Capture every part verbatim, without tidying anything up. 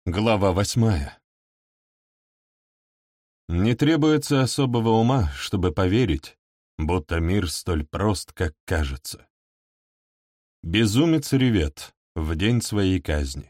Глава восьмая. Не требуется особого ума, чтобы поверить, будто мир столь прост, как кажется. Безумец ревет в день своей казни.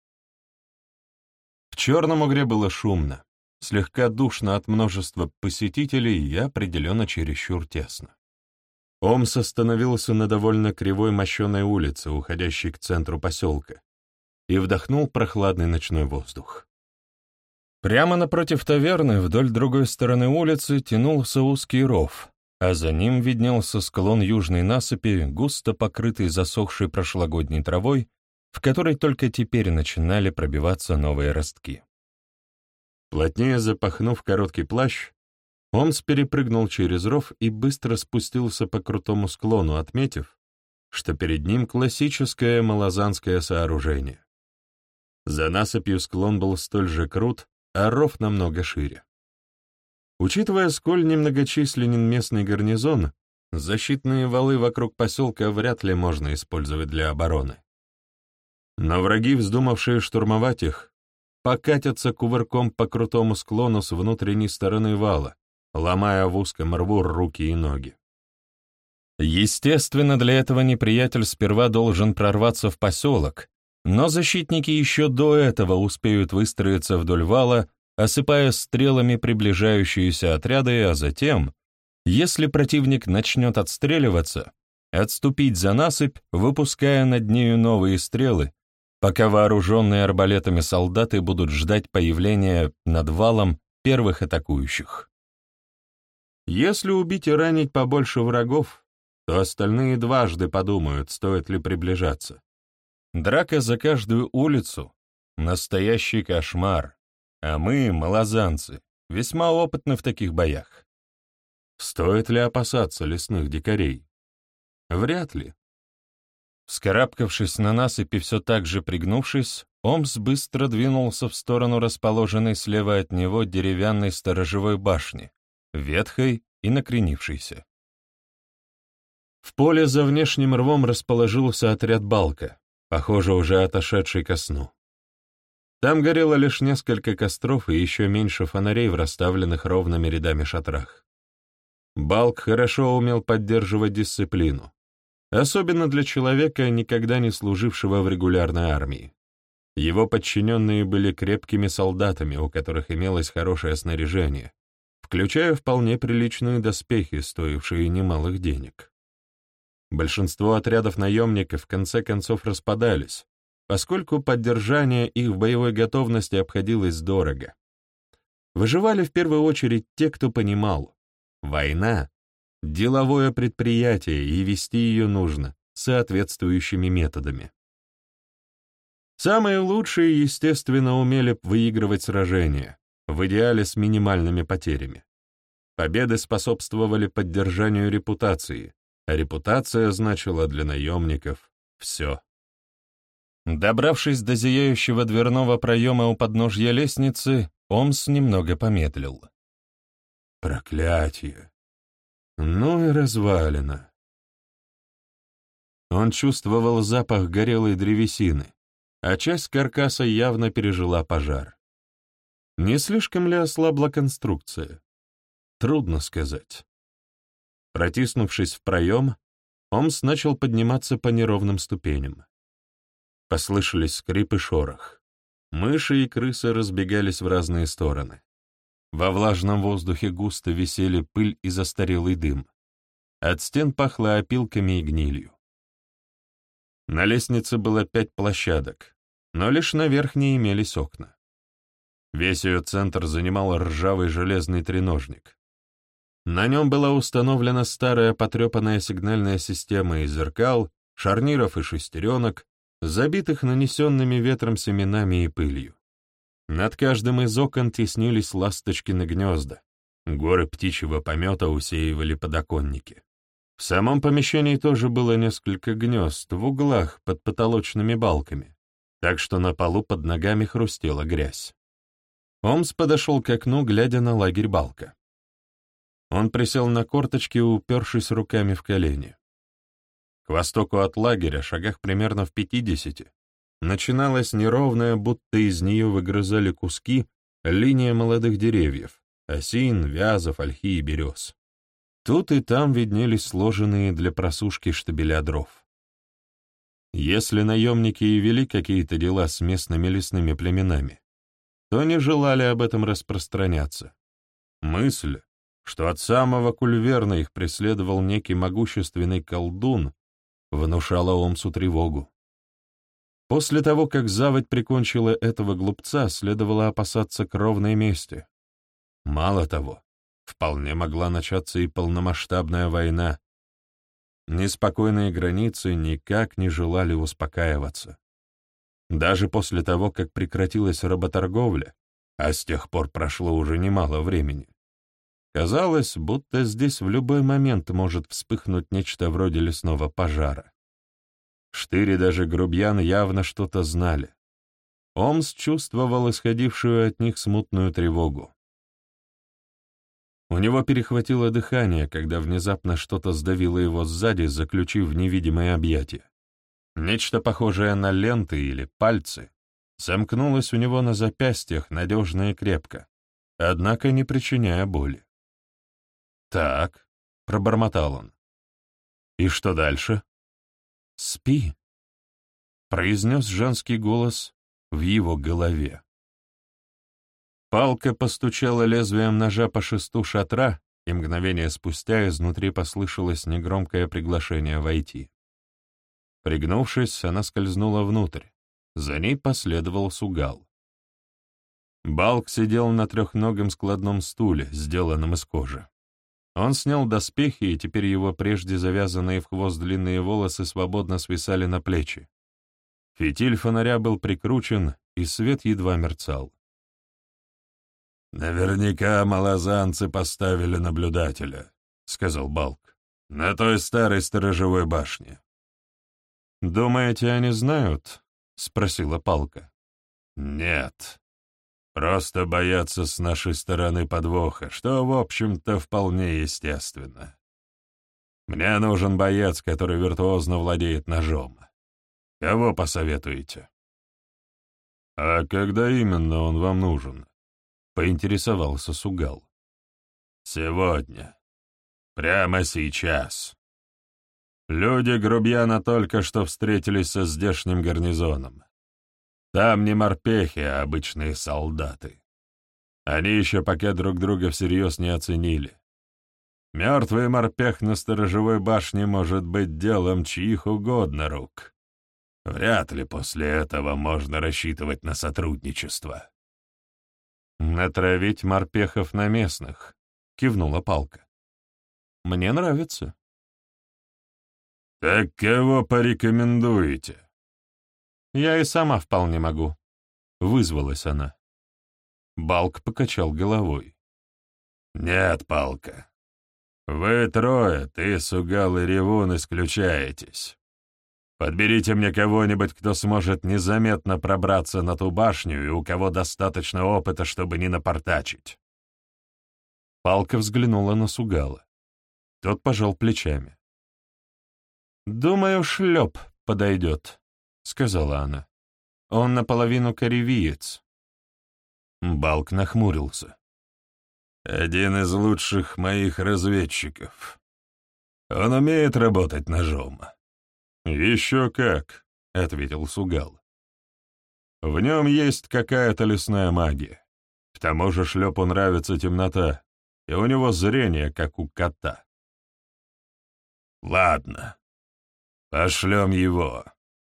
В Черном угре было шумно, слегка душно от множества посетителей и определенно чересчур тесно. Омс остановился на довольно кривой мощеной улице, уходящей к центру поселка, и вдохнул прохладный ночной воздух. Прямо напротив таверны, вдоль другой стороны улицы, тянулся узкий ров, а за ним виднелся склон южной насыпи, густо покрытый засохшей прошлогодней травой, в которой только теперь начинали пробиваться новые ростки. Плотнее запахнув короткий плащ, Омс перепрыгнул через ров и быстро спустился по крутому склону, отметив, что перед ним классическое малозанское сооружение. За насыпью склон был столь же крут, а ров намного шире. Учитывая, сколь немногочисленен местный гарнизон, защитные валы вокруг поселка вряд ли можно использовать для обороны. Но враги, вздумавшие штурмовать их, покатятся кувырком по крутому склону с внутренней стороны вала, ломая в узком рву руки и ноги. Естественно, для этого неприятель сперва должен прорваться в поселок, но защитники еще до этого успеют выстроиться вдоль вала, осыпая стрелами приближающиеся отряды, а затем, если противник начнет отстреливаться, отступить за насыпь, выпуская над нею новые стрелы, пока вооруженные арбалетами солдаты будут ждать появления над валом первых атакующих. Если убить и ранить побольше врагов, то остальные дважды подумают, стоит ли приближаться. Драка за каждую улицу — настоящий кошмар, а мы, малозанцы, весьма опытны в таких боях. Стоит ли опасаться лесных дикарей? Вряд ли. Вскарабкавшись на насыпь и все так же пригнувшись, Омс быстро двинулся в сторону расположенной слева от него деревянной сторожевой башни, ветхой и накренившейся. В поле за внешним рвом расположился отряд Балка, похоже, уже отошедший ко сну. Там горело лишь несколько костров и еще меньше фонарей в расставленных ровными рядами шатрах. Балк хорошо умел поддерживать дисциплину, особенно для человека, никогда не служившего в регулярной армии. Его подчиненные были крепкими солдатами, у которых имелось хорошее снаряжение, включая вполне приличные доспехи, стоившие немалых денег. Большинство отрядов наемников в конце концов распадались, поскольку поддержание их в боевой готовности обходилось дорого. Выживали в первую очередь те, кто понимал, война — деловое предприятие, и вести ее нужно соответствующими методами. Самые лучшие, естественно, умели выигрывать сражения, в идеале с минимальными потерями. Победы способствовали поддержанию репутации, а репутация значила для наемников все. Добравшись до зияющего дверного проема у подножья лестницы, Омс немного помедлил. Проклятие! Ну и развалина. Он чувствовал запах горелой древесины, а часть каркаса явно пережила пожар. Не слишком ли ослабла конструкция? Трудно сказать. Протиснувшись в проем, Омс начал подниматься по неровным ступеням. Послышались скрип и шорох. Мыши и крысы разбегались в разные стороны. Во влажном воздухе густо висели пыль и застарелый дым. От стен пахло опилками и гнилью. На лестнице было пять площадок, но лишь на верхней имелись окна. Весь ее центр занимал ржавый железный треножник. На нем была установлена старая потрепанная сигнальная система из зеркал, шарниров и шестеренок, забитых нанесенными ветром семенами и пылью. Над каждым из окон теснились ласточкины гнезда, горы птичьего помета усеивали подоконники. В самом помещении тоже было несколько гнезд в углах под потолочными балками, так что на полу под ногами хрустела грязь. Омс подошел к окну, глядя на лагерь Балка. Он присел на корточки, упершись руками в колени. К востоку от лагеря, шагах примерно в пятидесяти, начиналась неровная, будто из нее выгрызали куски, линия молодых деревьев — осин, вязов, ольхи и берез. Тут и там виднелись сложенные для просушки штабеля дров. Если наемники и вели какие-то дела с местными лесными племенами, то не желали об этом распространяться. Мысль, что от самого Кульверна их преследовал некий могущественный колдун, внушала Омсу тревогу. После того, как заводь прикончила этого глупца, следовало опасаться кровной мести. Мало того, вполне могла начаться и полномасштабная война. Неспокойные границы никак не желали успокаиваться. Даже после того, как прекратилась работорговля, а с тех пор прошло уже немало времени, казалось, будто здесь в любой момент может вспыхнуть нечто вроде лесного пожара. Штырь и даже грубьян явно что-то знали. Омс чувствовал исходившую от них смутную тревогу. У него перехватило дыхание, когда внезапно что-то сдавило его сзади, заключив в невидимое объятие. Нечто похожее на ленты или пальцы сомкнулось у него на запястьях надежно и крепко, однако не причиняя боли. «Так», — пробормотал он. «И что дальше?» «Спи», — произнес женский голос в его голове. Палка постучала лезвием ножа по шесту шатра, и мгновение спустя изнутри послышалось негромкое приглашение войти. Пригнувшись, она скользнула внутрь. За ней последовал Сугал. Балк сидел на трехногом складном стуле, сделанном из кожи. Он снял доспехи, и теперь его прежде завязанные в хвост длинные волосы свободно свисали на плечи. Фитиль фонаря был прикручен, и свет едва мерцал. «Наверняка малозанцы поставили наблюдателя», — сказал Балк, — «на той старой сторожевой башне». «Думаете, они знают?» — спросила Палка. «Нет. Просто боятся с нашей стороны подвоха, что, в общем-то, вполне естественно. Мне нужен боец, который виртуозно владеет ножом. Кого посоветуете?» «А когда именно он вам нужен?» — поинтересовался Сугал. «Сегодня. Прямо сейчас. Люди грубьяна только что встретились со здешним гарнизоном. Там не морпехи, а обычные солдаты. Они еще пока друг друга всерьез не оценили. Мертвый морпех на сторожевой башне может быть делом чьих угодно рук. Вряд ли после этого можно рассчитывать на сотрудничество». «Натравить морпехов на местных», — кивнула Палка. «Мне нравится». «Так кого порекомендуете?» «Я и сама вполне могу», — вызвалась она. Балк покачал головой. «Нет, Палка. Вы трое, ты, Сугал и Ревун, исключаетесь. Подберите мне кого-нибудь, кто сможет незаметно пробраться на ту башню и у кого достаточно опыта, чтобы не напортачить». Палка взглянула на Сугала. Тот пожал плечами. «Думаю, Шлеп подойдет», — сказала она. «Он наполовину коревиец». Балк нахмурился. «Один из лучших моих разведчиков. Он умеет работать ножом». «Еще как», — ответил Сугал. «В нем есть какая-то лесная магия. К тому же Шлепу нравится темнота, и у него зрение, как у кота». «Ладно, пошлем его».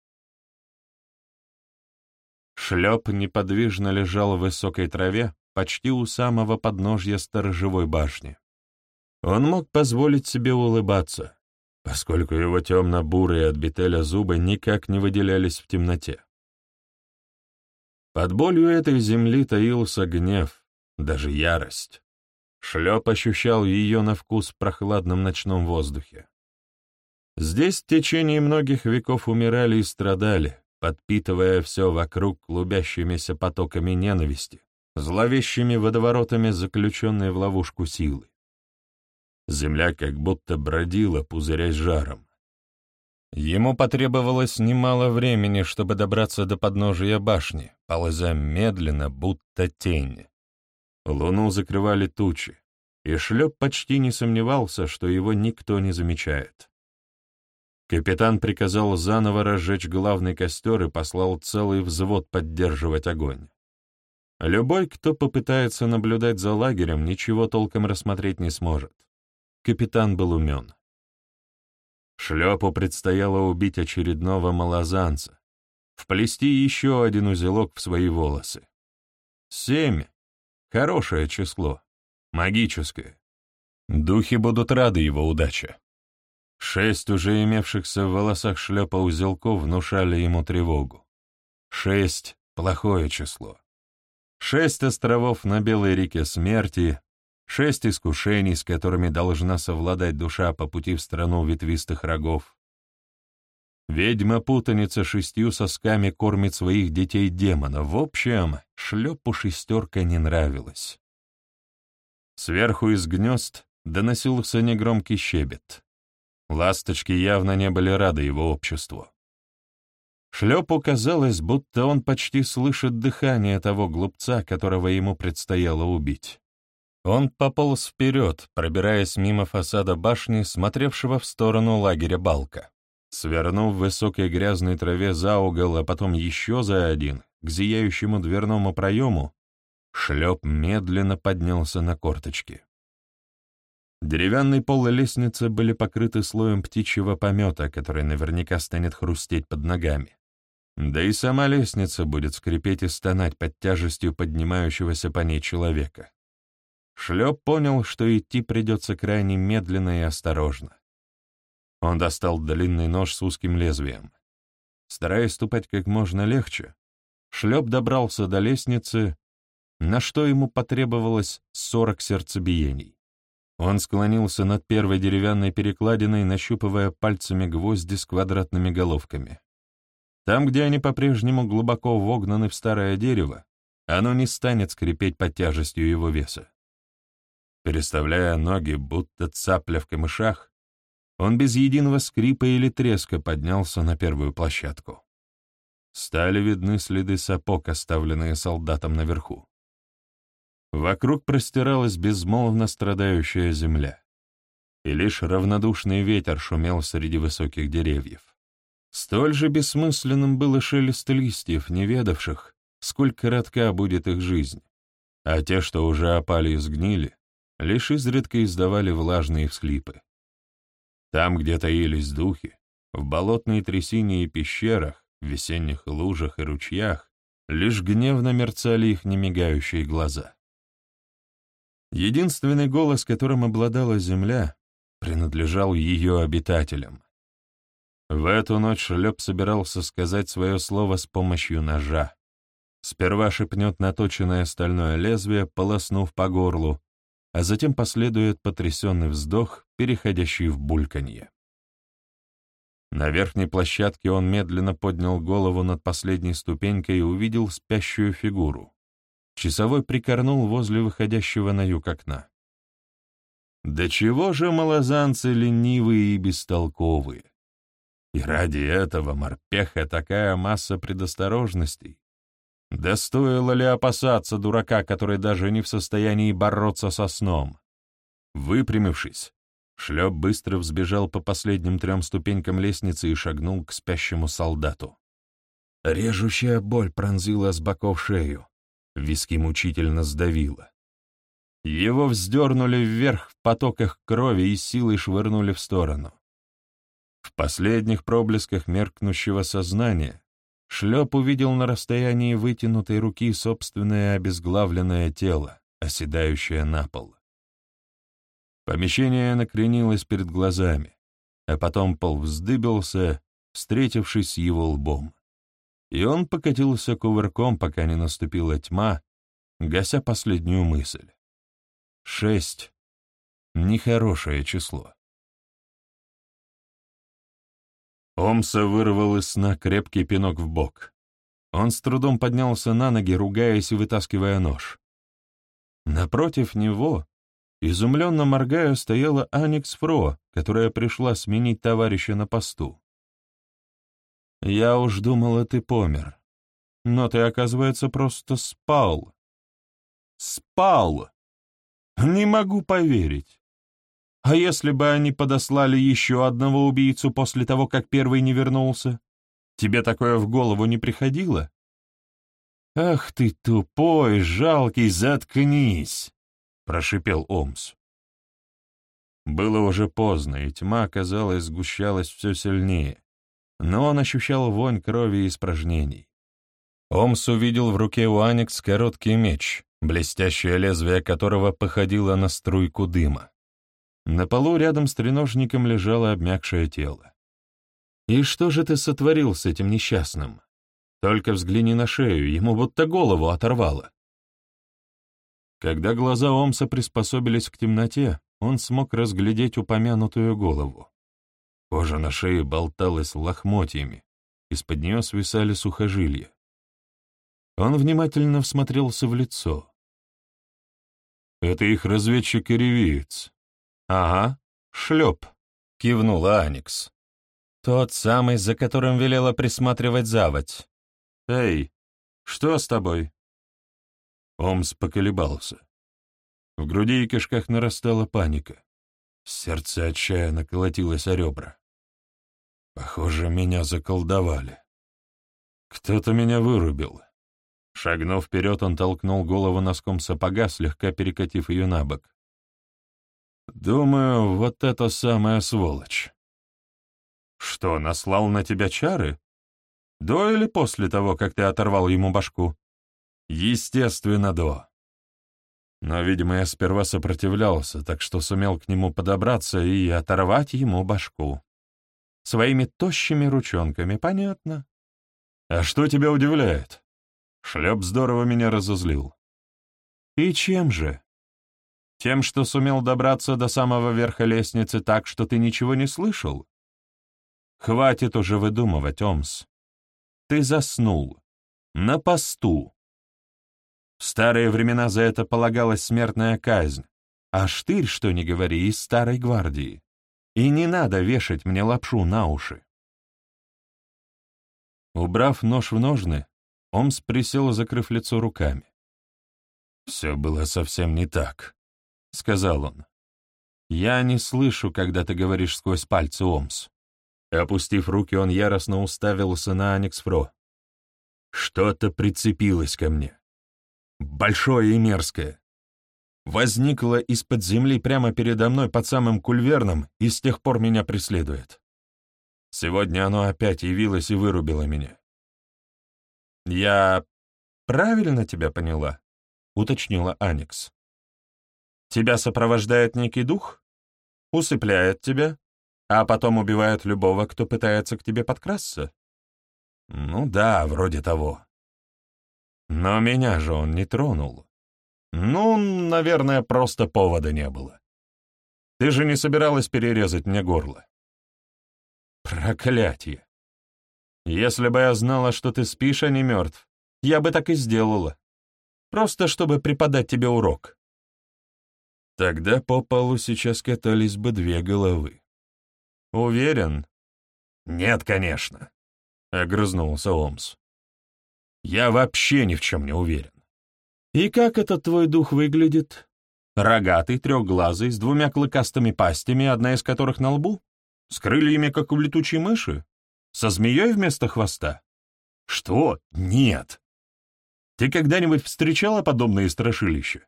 Шлеп неподвижно лежал в высокой траве, почти у самого подножья сторожевой башни. Он мог позволить себе улыбаться, поскольку его темно-бурые от бетеля зубы никак не выделялись в темноте. Под болью этой земли таился гнев, даже ярость. Шлеп ощущал ее на вкус в прохладном ночном воздухе. Здесь в течение многих веков умирали и страдали, подпитывая все вокруг клубящимися потоками ненависти, зловещими водоворотами заключенной в ловушку силы. Земля как будто бродила, пузырясь жаром. Ему потребовалось немало времени, чтобы добраться до подножия башни, ползя медленно, будто тень. Луну закрывали тучи, и Шлеп почти не сомневался, что его никто не замечает. Капитан приказал заново разжечь главный костер и послал целый взвод поддерживать огонь. Любой, кто попытается наблюдать за лагерем, ничего толком рассмотреть не сможет. Капитан был умен. Шлепу предстояло убить очередного малозанца, вплести еще один узелок в свои волосы. Семь — хорошее число, магическое. Духи будут рады его удаче. Шесть уже имевшихся в волосах Шлепа узелков внушали ему тревогу. Шесть — плохое число. Шесть островов на Белой реке Смерти, шесть искушений, с которыми должна совладать душа по пути в страну ветвистых рогов. Ведьма-путаница шестью сосками кормит своих детей демона. В общем, Шлепу шестерка не нравилась. Сверху из гнезд доносился негромкий щебет. Ласточки явно не были рады его обществу. Шлепу казалось, будто он почти слышит дыхание того глупца, которого ему предстояло убить. Он пополз вперед, пробираясь мимо фасада башни, смотревшего в сторону лагеря Балка. Свернув в высокой грязной траве за угол, а потом еще за один, к зияющему дверному проему, Шлеп медленно поднялся на корточки. Деревянный пол и лестница были покрыты слоем птичьего помета, который наверняка станет хрустеть под ногами. Да и сама лестница будет скрипеть и стонать под тяжестью поднимающегося по ней человека. Шлеп понял, что идти придется крайне медленно и осторожно. Он достал длинный нож с узким лезвием. Стараясь ступать как можно легче, Шлеп добрался до лестницы, на что ему потребовалось сорок сердцебиений. Он склонился над первой деревянной перекладиной, нащупывая пальцами гвозди с квадратными головками. Там, где они по-прежнему глубоко вогнаны в старое дерево, оно не станет скрипеть под тяжестью его веса. Переставляя ноги, будто цапля в камышах, он без единого скрипа или треска поднялся на первую площадку. Стали видны следы сапог, оставленные солдатом наверху. Вокруг простиралась безмолвно страдающая земля, и лишь равнодушный ветер шумел среди высоких деревьев. Столь же бессмысленным было шелест листьев, не ведавших, сколь коротка будет их жизнь, а те, что уже опали и сгнили, лишь изредка издавали влажные всхлипы. Там, где таились духи, в болотной трясине и пещерах, в весенних лужах и ручьях, лишь гневно мерцали их немигающие глаза. Единственный голос, которым обладала земля, принадлежал ее обитателям. В эту ночь Шлеп собирался сказать свое слово с помощью ножа. Сперва шепнет наточенное стальное лезвие, полоснув по горлу, а затем последует потрясенный вздох, переходящий в бульканье. На верхней площадке он медленно поднял голову над последней ступенькой и увидел спящую фигуру. Часовой прикорнул возле выходящего на юг окна. Да чего же малозанцы ленивые и бестолковые? И ради этого морпеха такая масса предосторожностей. Да стоило ли опасаться дурака, который даже не в состоянии бороться со сном? Выпрямившись, Шлеп быстро взбежал по последним трем ступенькам лестницы и шагнул к спящему солдату. Режущая боль пронзила с боков шею, виски мучительно сдавило. Его вздернули вверх в потоках крови и силой швырнули в сторону. В последних проблесках меркнущего сознания Шлеп увидел на расстоянии вытянутой руки собственное обезглавленное тело, оседающее на пол. Помещение накренилось перед глазами, а потом пол вздыбился, встретившись с его лбом. И он покатился кувырком, пока не наступила тьма, гася последнюю мысль. Шесть — нехорошее число. Омса вырвал из сна крепкий пинок в бок. Он с трудом поднялся на ноги, ругаясь и вытаскивая нож. Напротив него, изумленно моргая, стояла Аникс Фро, которая пришла сменить товарища на посту. Я уж думала, ты помер. Но ты, оказывается, просто спал. Спал! Не могу поверить. А если бы они подослали еще одного убийцу после того, как первый не вернулся? Тебе такое в голову не приходило? Ах ты тупой, жалкий, заткнись! Прошипел Омс. Было уже поздно, и тьма, казалось, сгущалась все сильнее, но он ощущал вонь крови и испражнений. Омс увидел в руке у Аникс короткий меч, блестящее лезвие которого походило на струйку дыма. На полу рядом с треножником лежало обмякшее тело. «И что же ты сотворил с этим несчастным? Только взгляни на шею, ему будто голову оторвало». Когда глаза Омса приспособились к темноте, он смог разглядеть упомянутую голову. Кожа на шее болталась лохмотьями, из-под нее свисали сухожилия. Он внимательно всмотрелся в лицо. «Это их разведчик-иревиец». «Ага, шлеп», — кивнула Аникс. «Тот самый, за которым велела присматривать заводь. Эй, что с тобой?» Омс поколебался. В груди и кишках нарастала паника. Сердце отчаянно колотилось о ребра. Похоже, меня заколдовали. Кто-то меня вырубил. Шагнув вперед, он толкнул голову носком сапога, слегка перекатив ее на бок. «Думаю, вот это самая сволочь». «Что, наслал на тебя чары? До или после того, как ты оторвал ему башку?» «Естественно, до. Но, видимо, я сперва сопротивлялся, так что сумел к нему подобраться и оторвать ему башку. Своими тощими ручонками, понятно. А что тебя удивляет? Шлеп здорово меня разозлил». «И чем же? Тем, что сумел добраться до самого верха лестницы так, что ты ничего не слышал? Хватит уже выдумывать, Омс. Ты заснул. На посту. В старые времена за это полагалась смертная казнь, а Штырь, что ни говори, из старой гвардии. И не надо вешать мне лапшу на уши». Убрав нож в ножны, Омс присел, закрыв лицо руками. «Все было совсем не так», — сказал он. «Я не слышу, когда ты говоришь сквозь пальцы, Омс». Опустив руки, он яростно уставился на Аникс Фро. «Что-то прицепилось ко мне. Большое и мерзкое. Возникло из-под земли прямо передо мной под самым кульверном и с тех пор меня преследует. Сегодня оно опять явилось и вырубило меня». «Я правильно тебя поняла?» — уточнила Аникс. «Тебя сопровождает некий дух? Усыпляет тебя, а потом убивает любого, кто пытается к тебе подкрасться?» «Ну да, вроде того». «Но меня же он не тронул. Ну, наверное, просто повода не было. Ты же не собиралась перерезать мне горло?» «Проклятие! Если бы я знала, что ты спишь, а не мертв, я бы так и сделала. Просто чтобы преподать тебе урок». Тогда по полу сейчас катались бы две головы. «Уверен?» «Нет, конечно», — огрызнулся Омс. «Я вообще ни в чем не уверен». «И как этот твой дух выглядит? Рогатый, трехглазый, с двумя клыкастыми пастями, одна из которых на лбу? С крыльями, как у летучей мыши? Со змеей вместо хвоста?» «Что? Нет!» «Ты когда-нибудь встречала подобные страшилища?»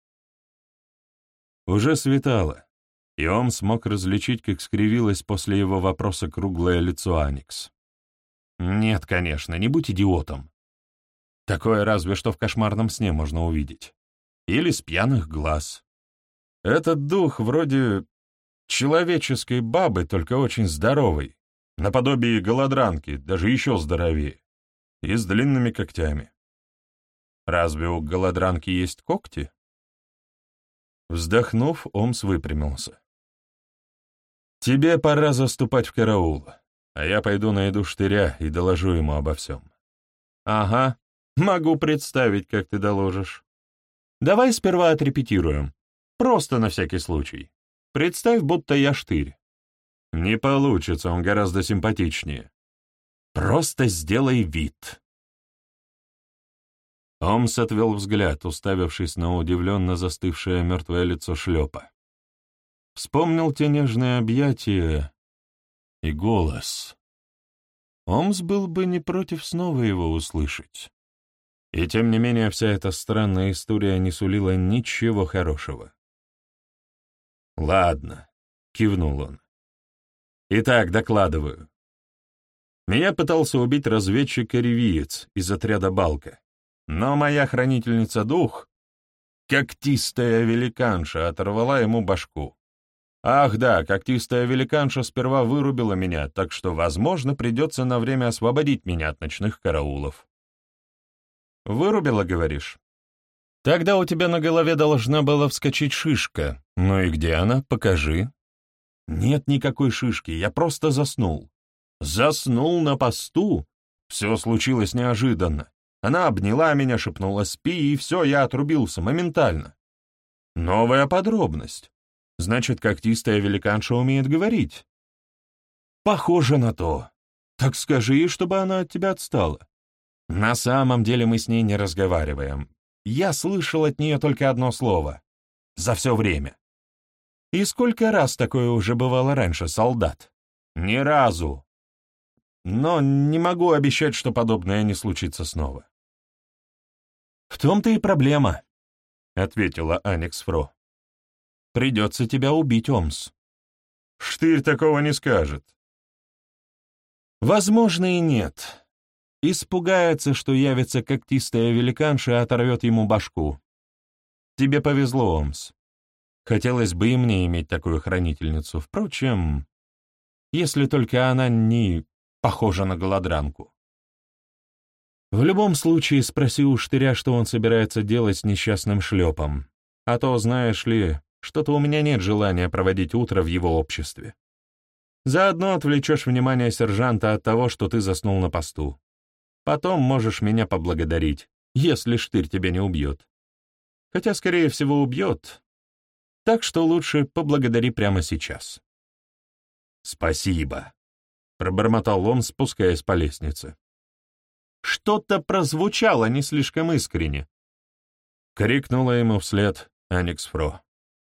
Уже светало, и он смог различить, как скривилось после его вопроса круглое лицо Аникс. «Нет, конечно, не будь идиотом. Такое разве что в кошмарном сне можно увидеть. Или с пьяных глаз. Этот дух вроде человеческой бабы, только очень здоровый, наподобие голодранки, даже еще здоровее, и с длинными когтями. Разве у голодранки есть когти?» Вздохнув, Омс выпрямился. «Тебе пора заступать в караул, а я пойду найду Штыря и доложу ему обо всем». «Ага, могу представить, как ты доложишь. Давай сперва отрепетируем, просто на всякий случай. Представь, будто я Штырь». «Не получится, он гораздо симпатичнее». Просто сделай вид». Омс отвел взгляд, уставившись на удивленно застывшее мертвое лицо шлепа. Вспомнил те нежные объятия и голос. Омс был бы не против снова его услышать. И тем не менее вся эта странная история не сулила ничего хорошего. «Ладно», — кивнул он. «Итак, докладываю. Меня пытался убить разведчик-коревиец из отряда Балка, но моя хранительница дух, когтистая великанша, оторвала ему башку. Ах да, когтистая великанша сперва вырубила меня, так что, возможно, придется на время освободить меня от ночных караулов». «Вырубила, говоришь? Тогда у тебя на голове должна была вскочить шишка. Ну и где она? Покажи». «Нет никакой шишки, я просто заснул». «Заснул на посту?» Все случилось неожиданно. Она обняла меня, шепнула «спи», и все, я отрубился моментально. Новая подробность. Значит, когтистая великанша умеет говорить. Похоже на то. Так скажи ей, чтобы она от тебя отстала. На самом деле мы с ней не разговариваем. Я слышал от нее только одно слово. За все время. И сколько раз такое уже бывало раньше, солдат? Ни разу. Но не могу обещать, что подобное не случится снова. «В том-то и проблема», — ответила Аникс Фро. «Придется тебя убить, Омс». «Штырь такого не скажет». «Возможно, и нет. Испугается, что явится когтистая великанша и оторвет ему башку. Тебе повезло, Омс. Хотелось бы и мне иметь такую хранительницу. Впрочем, если только она не похожа на голодранку. В любом случае, спроси у Штыря, что он собирается делать с несчастным шлепом. А то, знаешь ли, что-то у меня нет желания проводить утро в его обществе. Заодно отвлечешь внимание сержанта от того, что ты заснул на посту. Потом можешь меня поблагодарить, если Штырь тебя не убьет. Хотя, скорее всего, убьет. Так что лучше поблагодари прямо сейчас». «Спасибо», — пробормотал он, спускаясь по лестнице. «Что-то прозвучало не слишком искренне», — крикнула ему вслед Аникс Фро.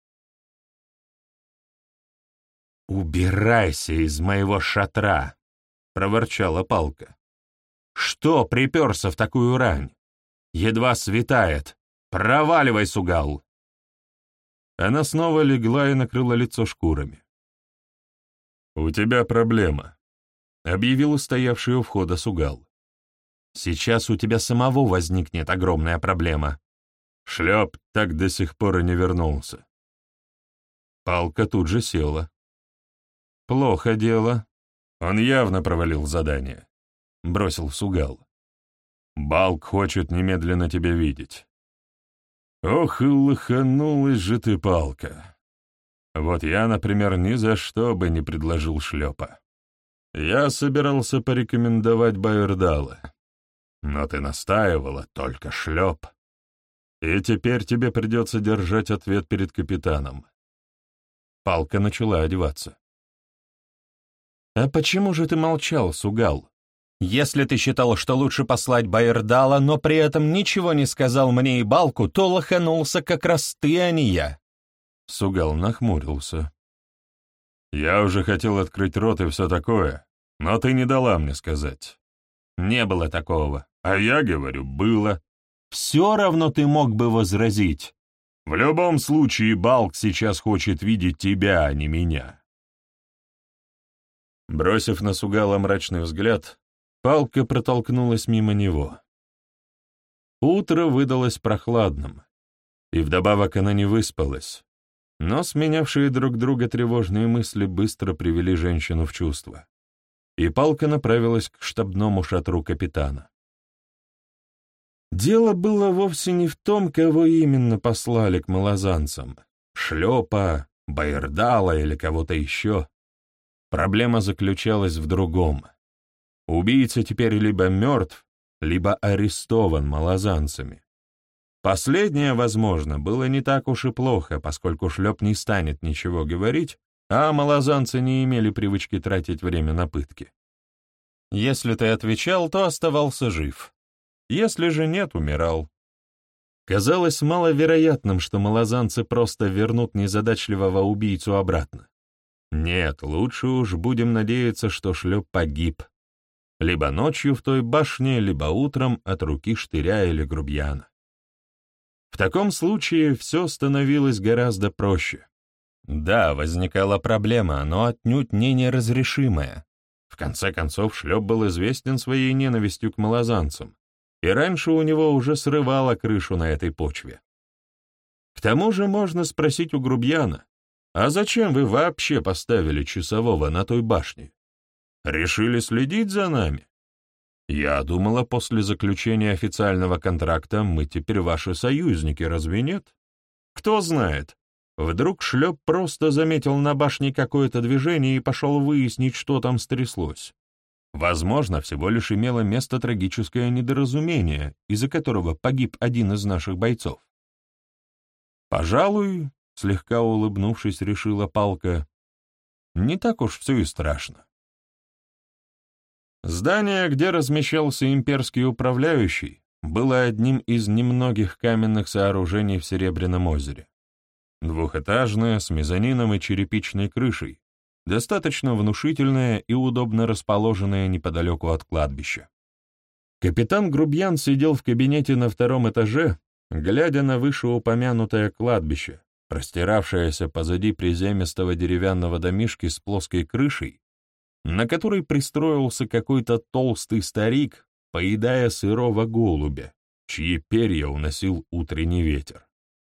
«Убирайся из моего шатра!» — проворчала Палка. «Что приперся в такую рань? Едва светает. Проваливай, Сугал!» Она снова легла и накрыла лицо шкурами. «У тебя проблема», — объявил стоявший у входа Сугал. «Сейчас у тебя самого возникнет огромная проблема. Шлеп так до сих пор и не вернулся». Палка тут же села. «Плохо дело. Он явно провалил задание», — бросил Сугал. «Балк хочет немедленно тебя видеть». «Ох и лоханулась же ты, Палка. Вот я, например, ни за что бы не предложил шлепа. Я собирался порекомендовать Байердала, но ты настаивала, только шлеп. И теперь тебе придется держать ответ перед капитаном». Палка начала одеваться. «А почему же ты молчал, Сугал? Если ты считал, что лучше послать Байердала, но при этом ничего не сказал мне и Балку, то лоханулся как раз ты, а не я». Сугал нахмурился. «Я уже хотел открыть рот и все такое, но ты не дала мне сказать». «Не было такого». «А я говорю, было». «Все равно ты мог бы возразить. В любом случае Балк сейчас хочет видеть тебя, а не меня». Бросив на Сугала мрачный взгляд, Палка протолкнулась мимо него. Утро выдалось прохладным, и вдобавок она не выспалась, но сменявшие друг друга тревожные мысли быстро привели женщину в чувство, и Палка направилась к штабному шатру капитана. Дело было вовсе не в том, кого именно послали к малозанцам — Шлепа, Байердала или кого-то еще. Проблема заключалась в другом. Убийца теперь либо мертв, либо арестован малозанцами. Последнее, возможно, было не так уж и плохо, поскольку Шлеп не станет ничего говорить, а малозанцы не имели привычки тратить время на пытки. Если ты отвечал, то оставался жив. Если же нет, умирал. Казалось маловероятным, что малозанцы просто вернут незадачливого убийцу обратно. Нет, лучше уж будем надеяться, что Шлеп погиб. Либо ночью в той башне, либо утром от руки Штыря или Грубьяна. В таком случае все становилось гораздо проще. Да, возникала проблема, но отнюдь не неразрешимая. В конце концов, Шлеп был известен своей ненавистью к малозанцам, и раньше у него уже срывало крышу на этой почве. К тому же можно спросить у Грубьяна, а зачем вы вообще поставили часового на той башне? Решили следить за нами? Я думала, после заключения официального контракта мы теперь ваши союзники, разве нет? Кто знает, вдруг Шлеп просто заметил на башне какое-то движение и пошел выяснить, что там стряслось. Возможно, всего лишь имело место трагическое недоразумение, из-за которого погиб один из наших бойцов. Пожалуй, слегка улыбнувшись, решила Палка, не так уж все и страшно. Здание, где размещался имперский управляющий, было одним из немногих каменных сооружений в Серебряном озере. Двухэтажное, с мезонином и черепичной крышей, достаточно внушительное и удобно расположенное неподалеку от кладбища. Капитан Грубьян сидел в кабинете на втором этаже, глядя на вышеупомянутое кладбище, простиравшееся позади приземистого деревянного домишки с плоской крышей, на которой пристроился какой-то толстый старик, поедая сырого голубя, чьи перья уносил утренний ветер.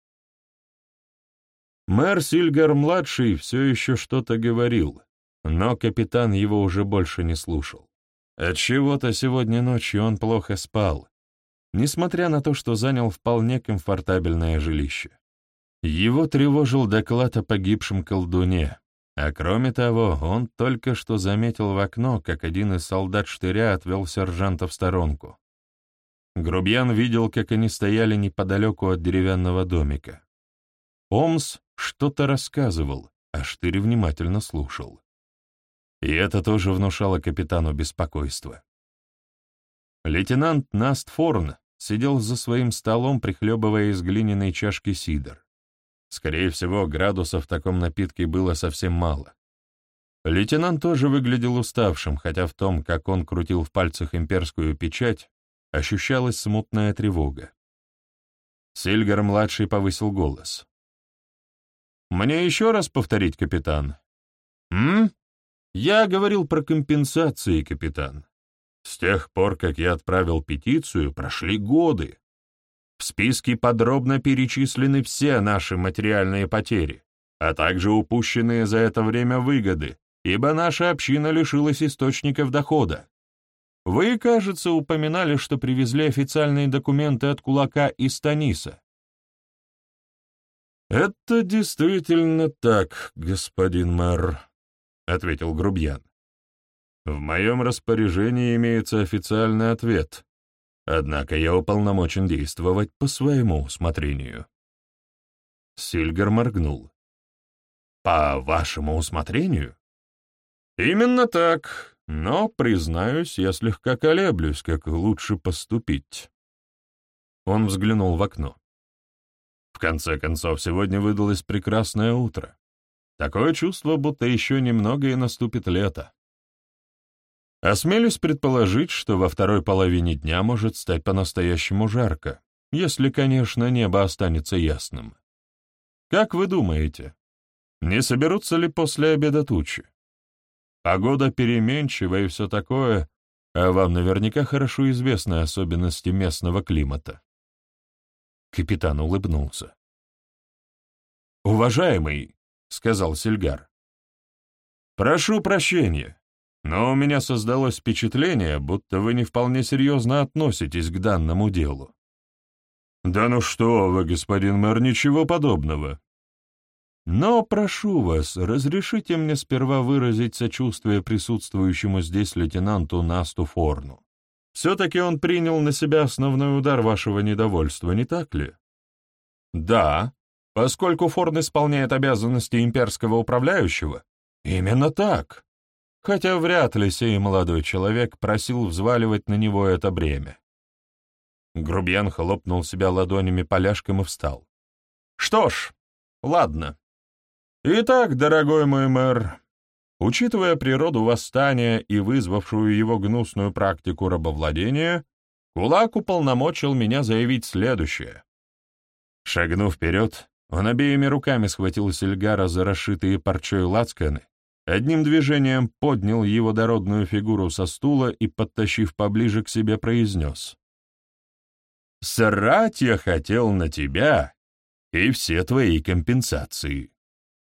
Мэр Сильгар-младший все еще что-то говорил, но капитан его уже больше не слушал. Отчего-то сегодня ночью он плохо спал, несмотря на то, что занял вполне комфортабельное жилище. Его тревожил доклад о погибшем колдуне, а кроме того, он только что заметил в окно, как один из солдат Штыря отвел сержанта в сторонку. Грубьян видел, как они стояли неподалеку от деревянного домика. Омс что-то рассказывал, а Штырь внимательно слушал. И это тоже внушало капитану беспокойство. Лейтенант Наст Форн сидел за своим столом, прихлебывая из глиняной чашки сидр. Скорее всего, градусов в таком напитке было совсем мало. Лейтенант тоже выглядел уставшим, хотя в том, как он крутил в пальцах имперскую печать, ощущалась смутная тревога. Сильгар-младший повысил голос. «Мне еще раз повторить, капитан?» «М? Я говорил про компенсации, капитан. С тех пор, как я отправил петицию, прошли годы. В списке подробно перечислены все наши материальные потери, а также упущенные за это время выгоды, ибо наша община лишилась источников дохода. Вы, кажется, упоминали, что привезли официальные документы от Кулака и Станиса». «Это действительно так, господин мэр», — ответил Грубьян. «В моем распоряжении имеется официальный ответ, однако я уполномочен действовать по своему усмотрению». Сильгар моргнул. «По вашему усмотрению?» «Именно так, но, признаюсь, я слегка колеблюсь, как лучше поступить». Он взглянул в окно. В конце концов, сегодня выдалось прекрасное утро. Такое чувство, будто еще немного и наступит лето. Осмелюсь предположить, что во второй половине дня может стать по-настоящему жарко, если, конечно, небо останется ясным. Как вы думаете, не соберутся ли после обеда тучи? Погода переменчива и все такое, а вам наверняка хорошо известны особенности местного климата. Капитан улыбнулся. «Уважаемый», — сказал Сильгар, — «прошу прощения, но у меня создалось впечатление, будто вы не вполне серьезно относитесь к данному делу». «Да ну что вы, господин мэр, ничего подобного». «Но прошу вас, разрешите мне сперва выразить сочувствие присутствующему здесь лейтенанту Насту Форну. Все-таки он принял на себя основной удар вашего недовольства, не так ли?» «Да, поскольку Форн исполняет обязанности имперского управляющего». «Именно так. хотя вряд ли сей молодой человек просил взваливать на него это бремя. Грубьян хлопнул себя ладонями поляшком и встал. «Что ж, ладно. Итак, дорогой мой мэр, учитывая природу восстания и вызвавшую его гнусную практику рабовладения, кулак уполномочил меня заявить следующее». Шагнув вперед, он обеими руками схватил Сильгара за расшитые парчой лацканы, одним движением поднял его дородную фигуру со стула и, подтащив поближе к себе, произнес: «Срать я хотел на тебя и все твои компенсации».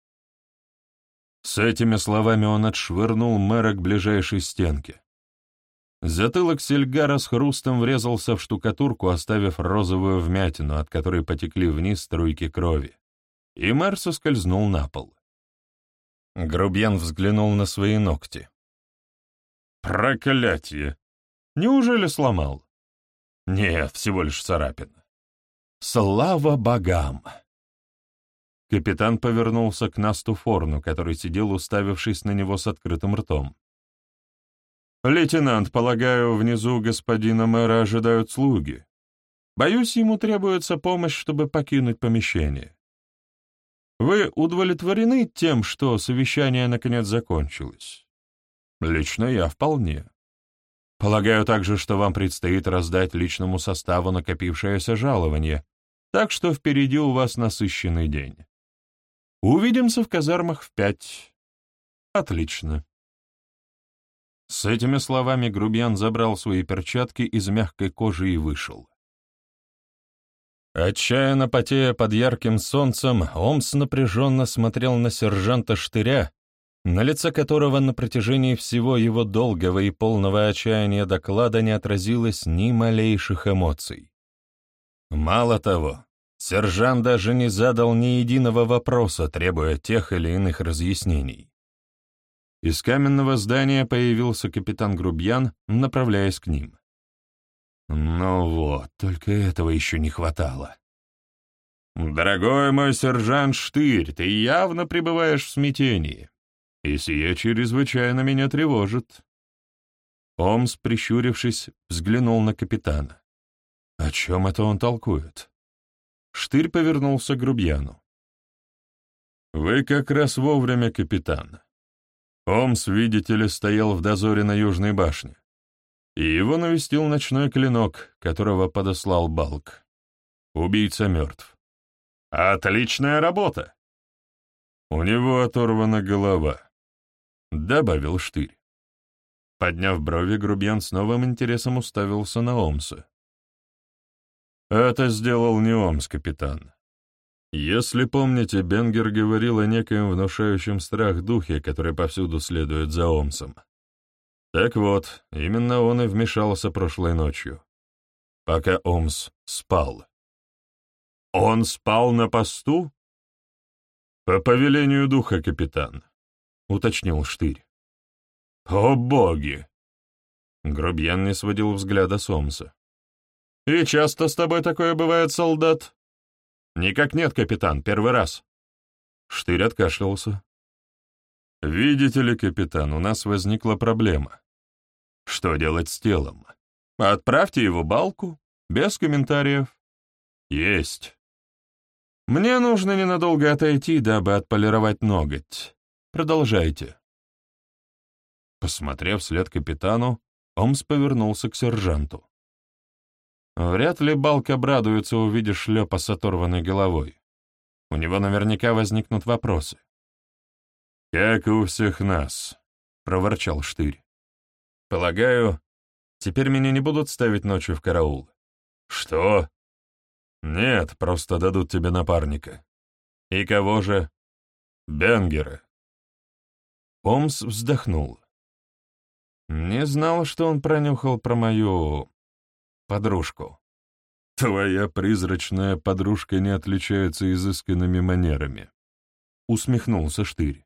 С этими словами он отшвырнул мэра к ближайшей стенке. Затылок Сильгара с хрустом врезался в штукатурку, оставив розовую вмятину, от которой потекли вниз струйки крови, и мэр соскользнул на пол. Грубьян взглянул на свои ногти. «Проклятие! Неужели сломал?» «Нет, всего лишь царапина». «Слава богам!» Капитан повернулся к Насту Форну, который сидел, уставившись на него с открытым ртом. «Лейтенант, полагаю, внизу господина мэра ожидают слуги. Боюсь, ему требуется помощь, чтобы покинуть помещение. Вы удовлетворены тем, что совещание наконец закончилось? Лично я вполне. Полагаю также, что вам предстоит раздать личному составу накопившееся жалование, так что впереди у вас насыщенный день. Увидимся в казармах в пять. Отлично». С этими словами Грубьян забрал свои перчатки из мягкой кожи и вышел. Отчаянно потея под ярким солнцем, Омс напряженно смотрел на сержанта Штыря, на лице которого на протяжении всего его долгого и полного отчаяния доклада не отразилось ни малейших эмоций. Мало того, сержант даже не задал ни единого вопроса, требуя тех или иных разъяснений. Из каменного здания появился капитан Грубьян, направляясь к ним. Ну вот, только этого еще не хватало. «Дорогой мой сержант Штырь, ты явно пребываешь в смятении, и сие чрезвычайно меня тревожит». Омс, прищурившись, взглянул на капитана. О чем это он толкует? Штырь повернулся к Грубьяну. «Вы как раз вовремя, капитан. Омс, видите ли, стоял в дозоре на Южной башне, и его навестил ночной клинок, которого подослал Балк. Убийца мертв». «Отличная работа!» «У него оторвана голова», — добавил Штырь. Подняв брови, Грубьян с новым интересом уставился на Омса. «Это сделал не Омс, капитан. Если помните, Бенгер говорил о некоем внушающем страх духе, который повсюду следует за Омсом. Так вот, именно он и вмешался прошлой ночью, пока Омс спал». «Он спал на посту?» «По повелению духа, капитан», — уточнил Штырь. «О боги!» Грубьян не сводил взгляда с Омса. «И часто с тобой такое бывает, солдат?» «Никак нет, капитан, первый раз». Штырь откашлялся. «Видите ли, капитан, у нас возникла проблема. Что делать с телом? Отправьте его Балку, без комментариев». «Есть. Мне нужно ненадолго отойти, дабы отполировать ноготь. Продолжайте». Посмотрев вслед капитану, Омс повернулся к сержанту. Вряд ли Балк обрадуется, увидев шлепа с оторванной головой. У него наверняка возникнут вопросы. «Как и у всех нас», — проворчал Штырь. «Полагаю, теперь меня не будут ставить ночью в караул». «Что?» «Нет, просто дадут тебе напарника». «И кого же?» «Бенгера». Омс вздохнул. Не знал, что он пронюхал про мою подружку. «Твоя призрачная подружка не отличается изысканными манерами», — усмехнулся Штырь.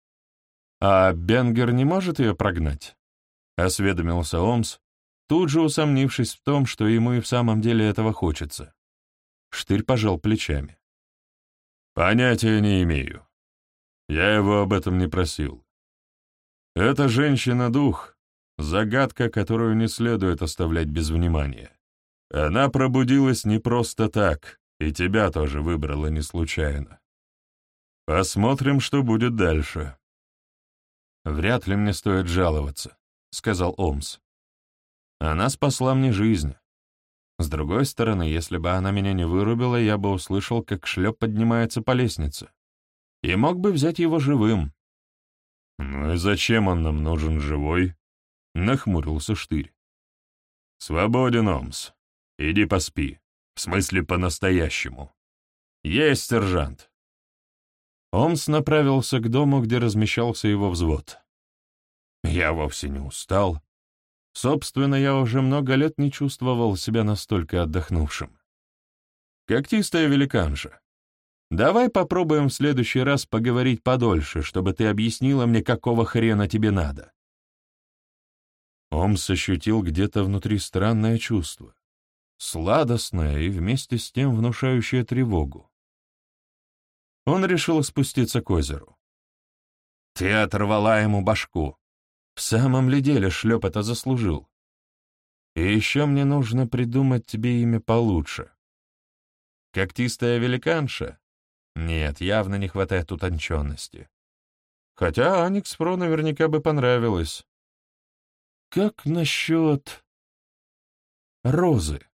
«А Бенгер не может ее прогнать?» — осведомился Омс, тут же усомнившись в том, что ему и в самом деле этого хочется. Штырь пожал плечами. «Понятия не имею. Я его об этом не просил. Эта женщина-дух — загадка, которую не следует оставлять без внимания. Она пробудилась не просто так, и тебя тоже выбрала не случайно. Посмотрим, что будет дальше. «Вряд ли мне стоит жаловаться», — сказал Омс. «Она спасла мне жизнь. С другой стороны, если бы она меня не вырубила, я бы услышал, как шлеп поднимается по лестнице, и мог бы взять его живым». «Ну и зачем он нам нужен живой?» — нахмурился Штырь. «Свободен, Омс. Иди поспи. В смысле, по-настоящему». «Есть, сержант». Омс направился к дому, где размещался его взвод. Я вовсе не устал. Собственно, я уже много лет не чувствовал себя настолько отдохнувшим. Когтистая великанша, давай попробуем в следующий раз поговорить подольше, чтобы ты объяснила мне, какого хрена тебе надо. Омс ощутил где-то внутри странное чувство, сладостное и вместе с тем внушающее тревогу. Он решил спуститься к озеру. «Ты оторвала ему башку. В самом ли деле шлеп это заслужил? И еще мне нужно придумать тебе имя получше. Когтистая великанша? Нет, явно не хватает утонченности. Хотя Аникс Про наверняка бы понравилось. Как насчет Розы?»